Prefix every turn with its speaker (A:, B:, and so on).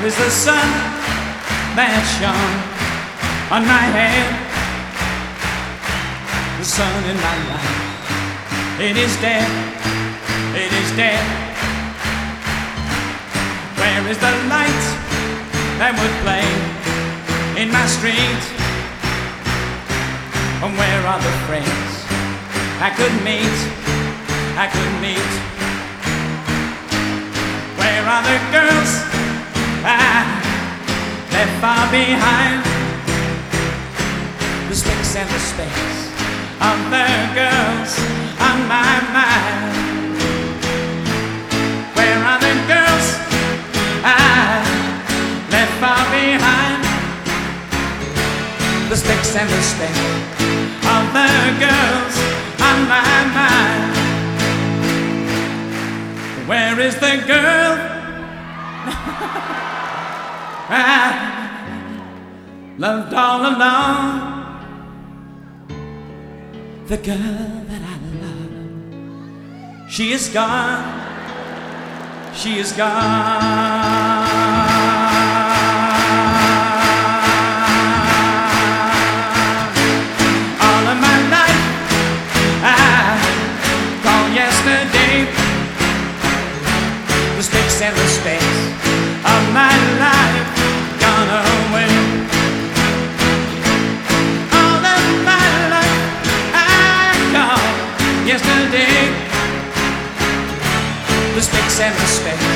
A: is the sun that shone on my head? The sun in my life, it is dead, it is dead. Where is the light that would play in my street? And where are the friends I could meet, I could meet? Where are the girls I left far behind? The sticks and the specks of the girls on my mind. Where are the girls I left far behind? The sticks and the specks of the girls on my mind. Where is the girl I loved all along? The girl that I love, she is gone, she is gone. All of my life I call yesterday. The sticks and the specks of my life gone away. All of my life I call yesterday. The sticks and the specks